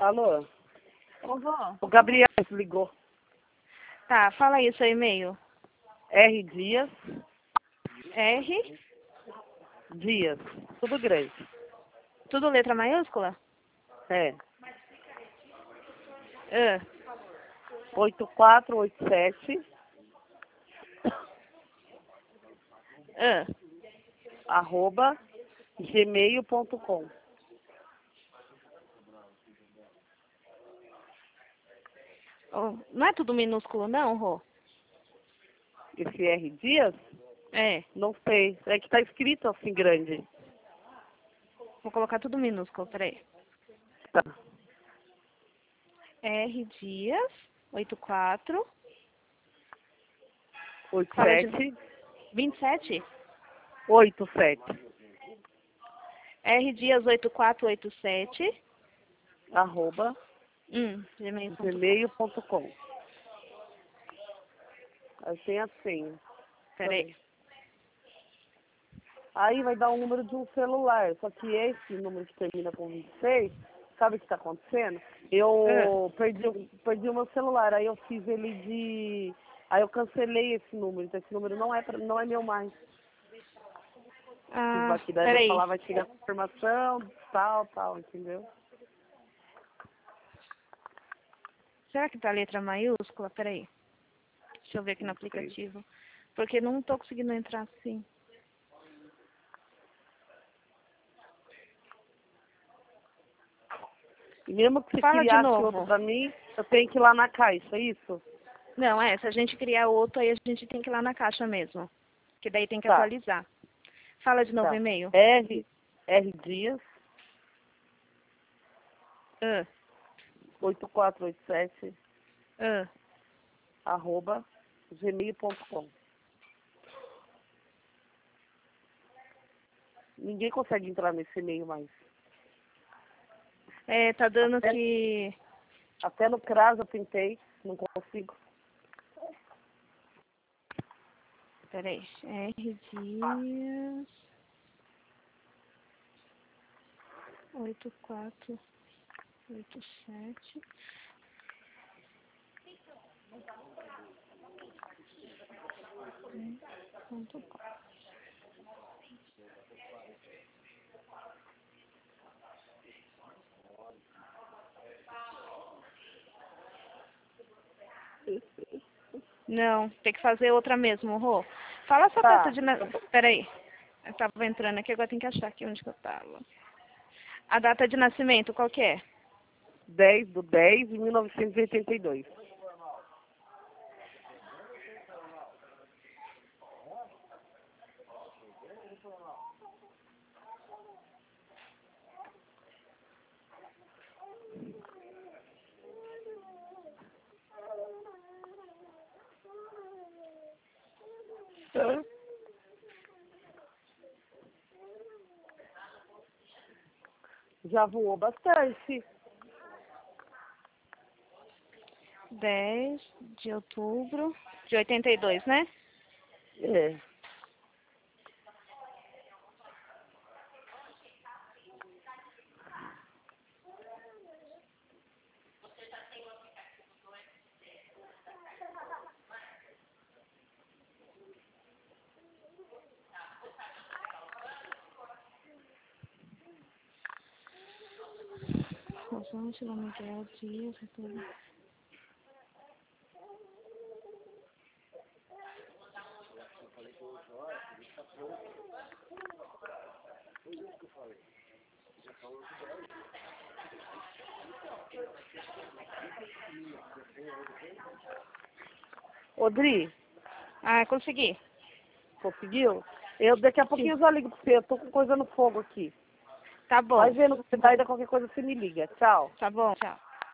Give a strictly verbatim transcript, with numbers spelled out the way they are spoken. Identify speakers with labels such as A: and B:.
A: Alô?
B: Ô, vó.
A: O Gabriel ligou.
B: Tá, fala aí o seu e-mail.
A: R Dias.
B: R,
A: Dias. Tudo grande.
B: tudo letra maiúscula?
A: É.
B: Ah,
A: oito quatro oito sete
B: ah.
A: arroba gmail ponto com.
B: Oh, não é tudo minúsculo não, Rô?
A: Esse R Dias?
B: É,
A: Não sei. É que tá escrito assim grande.
B: vou colocar tudo minúsculo, peraí.
A: Tá.
B: R Dias, oito quatro,
A: oito
B: Fala de-
A: sete
B: vinte e sete.
A: oito sete
B: R Dias oito quatro oito sete,
A: arroba
B: hum, gmail ponto com.
A: gmail ponto com. Aí tem a senha.
B: Peraí.
A: Aí vai dar o número de um celular. Só que esse número que termina com vinte e seis, sabe o que está acontecendo? Eu perdi, o- perdi o meu celular. Aí eu fiz ele de. Aí eu cancelei esse número. Então esse número não é, pra, não é meu mais.
B: Ah,
A: Aqui daí vai
B: peraí.
A: falar, vai chegar a confirmação, tal, tal, entendeu?
B: Será que tá letra maiúscula? Peraí. Deixa eu ver aqui no
A: Não sei.
B: aplicativo. Porque não tô conseguindo entrar assim.
A: E mesmo que você
B: Fala de
A: criasse
B: novo.
A: outro pra mim, eu tenho que ir lá na caixa, é isso?
B: Não, é, se a gente criar outro, aí a gente tem que ir lá na caixa mesmo. Que daí tem que
A: Tá.
B: atualizar. Fala de novo o
A: Tá.
B: e-mail.
A: R, R Dias,
B: Ah,
A: oito quatro oito sete
B: ah.
A: arroba gmail ponto com. Ninguém consegue entrar nesse e-mail mais.
B: É, tá dando
A: Até-
B: que...
A: Até no CRAS eu tentei, não consigo.
B: Peraí. R Dias... oito quatro oito sete... ponto com. Não, tem que fazer outra mesmo, Rô. Fala a sua
A: Tá.
B: data de... Na... Peraí. Eu tava entrando aqui, agora tem que achar aqui onde que eu tava. A data de nascimento, qual que é?
A: dez do dez de mil novecentos e oitenta e dois. Tá. Já voou bastante.
B: dez de outubro de oitenta e dois, né?
A: É.
B: Rosângela Miguel Dias, tudo.
A: Odri,
B: Ah, consegui.
A: conseguiu? Eu daqui a pouquinho eu já ligo pra você. Eu tô com coisa no fogo aqui.
B: Tá bom.
A: Vai vendo que você dá e qualquer coisa você me liga. Tchau.
B: Tá bom. Tchau.